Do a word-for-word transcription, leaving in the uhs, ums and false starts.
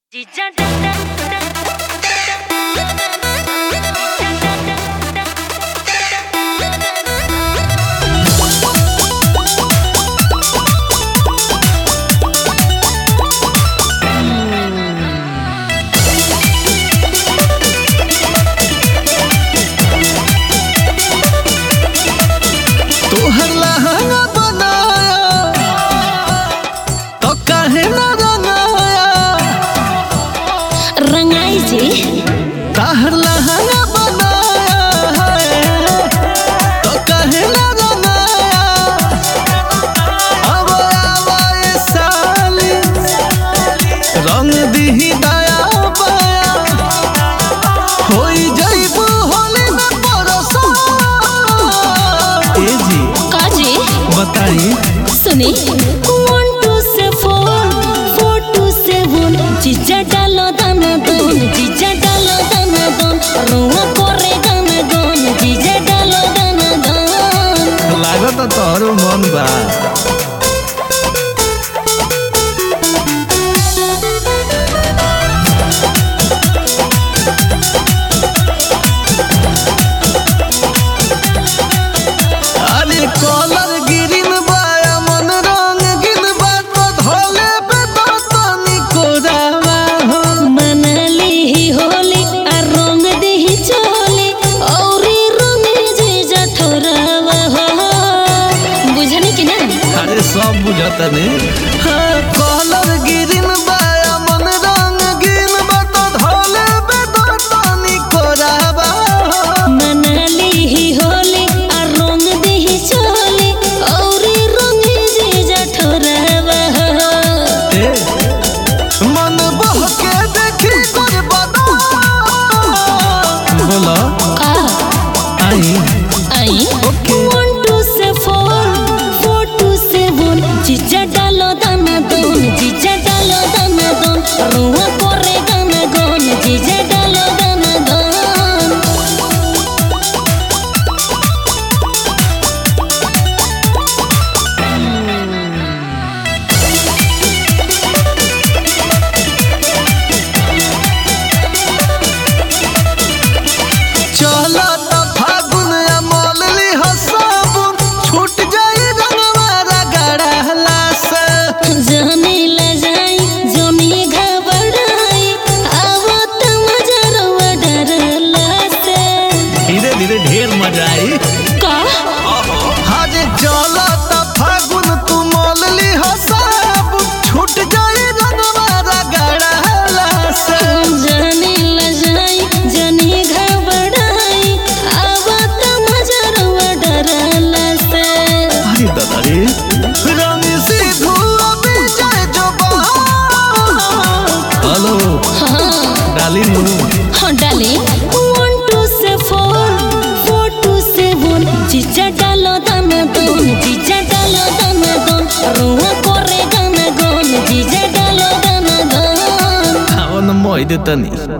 तोहर लहंगा बनाया तो काहे ना रंगाया रंगाई जी तोहर लहंगा बनाया है तो काहे ना रंगाया अब आवाए साली रंग दिही दाया बाया होई जाइबू होली में परसा ए जी काजी बताई सुनी वन टू से फोर फोर टू सेवन जीजा डालो दाना दोन जीजा डालो दाना दोन रुआ करे गाना दोन जीजा डालो दाना दोन लागत तोहरो मन बा अरे कलर गिरिन बाया मन रंग गिन बा तो धोले पे तो तनी कोरावा हो मनाली ही होली आ रंग देही चोली औरी रंग जीजा ठोरावा हो बुझनी कि ना अरे सब बुझता ने हाँ कलर गिरिन बाया मन रंग गिन बा तो धोले पे तो तनी कोरावा हो मनाली ही होली आ रंग देही चोली औरी रंग जीजा ठोरावा हो ए, मन बहके देखी कर बदा बोलो का आई आई ओके वन टू से फोर फोर टू सेवन जीजा डालो दाना दोन जीजा डालो दाना दोन रुआ करे गाना गोन जीजा डालो दाना दोन चला त फागुन अमल ली हसाबुन छूट जाई रंगवारा गड़हला से जाने ला जाई जोनी घबराई आवत मजा रुआ डरला से धीरे धीरे ढेर मजा आई का हाजे चला त फागुन तू मल ली हसाबुन छूट जाई रंगवारा गड़हला से जाने ला जाई जानी घबराई आवत मजा रुआ डरला से अरे दादा रे रंग सीधू अभी जाए जो हेलो हाँ डाली नू हाँ डाले वन टू से फोर फोर टू सेवन जीजा डालो दाना दोन जीजा डालो दाना दोन रुआ करे गाना गोन जीजा डालो दाना दोन खाओ न मोई देता नहीं